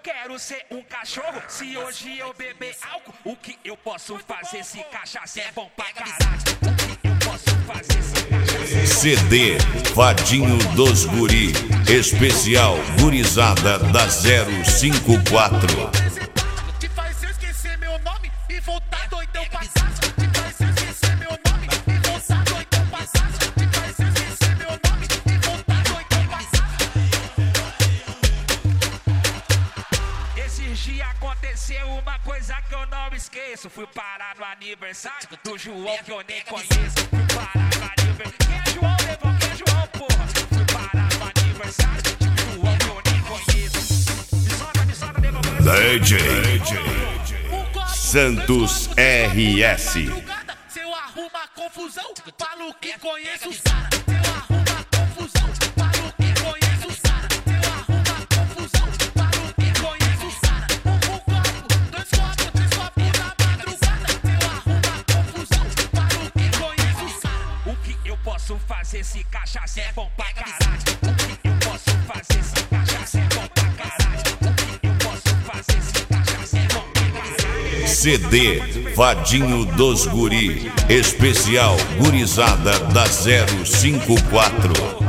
quero ser um cachorro. Se hoje eu beber álcool, o que eu posso fazer se cachaça é bom pra caralho? O que eu posso fazer se cachaça é CD Vadinho dos Guri, especial gurizada da 054. Te faz eu esquecer meu nome e voltar doidão pra casa. Te faz eu esquecer meu nome e voltar doidão pra casa. Te faz eu esquecer meu nome e voltar doidão pra casa. Esses dias aconteceu uma coisa que eu não esqueço. Fui parar no aniversário do João que eu nem conheço. Fui parar no aniversário. Quem é João, levou? Quem é João, porra? Fui parar no aniversário do João que eu nem conheço. Me solta, levou. DJ Santos RS. Se eu arruma confusão, falo que conheço os cara. Se eu arruma confusão, falo que conheço os cara. Se eu arruma confusão, falo que conheço os cara. Um copo, dois copos, três copos na madrugada. Se eu arruma confusão, falo que conheço os cara. O que eu posso fazer se cachaça é bom pra caralho? O que eu posso fazer se cachaça é bom pra caralho? O que eu posso fazer se cachaça é bom pra caralho? CD Vadinho dos Guri, especial gurizada da 054.